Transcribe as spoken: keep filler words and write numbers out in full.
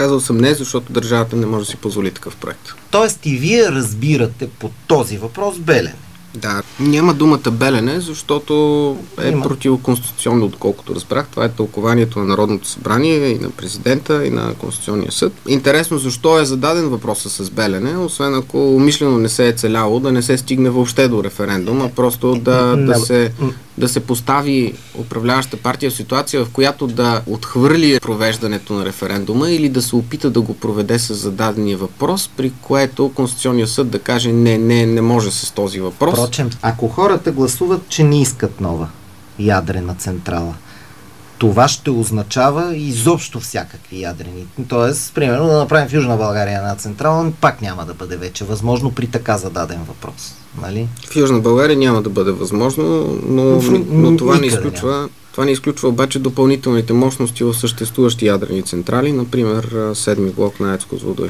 Казал съм не, защото държавата не може да си позволи такъв проект. Тоест и вие разбирате по този въпрос Белене? Да, няма думата Белене, защото е Има. противоконституционно, отколкото разбрах. Това е тълкованието на Народното събрание и на президента и на Конституционния съд. Интересно защо е зададен въпроса с Белене, освен ако умишлено не се е целяло да не се стигне въобще до референдум, а просто да, да, се, да се постави управляваща партия в ситуация, в която да отхвърли провеждането на референдума или да се опита да го проведе с зададения въпрос, при което Конституционният съд да каже не, не, не може с този въпрос. Впрочем, ако хората гласуват, че не искат нова ядрена централа, това ще означава изобщо всякакви ядрени. Тоест, примерно, да направим в Южна България една централа, пак няма да бъде вече възможно при така зададен въпрос. Нали? В Южна България няма да бъде възможно, но, в, но това, не изключва, това не изключва обаче допълнителните мощности в съществуващи ядрени централи, например седми блок на АЕЦ Козлодуй.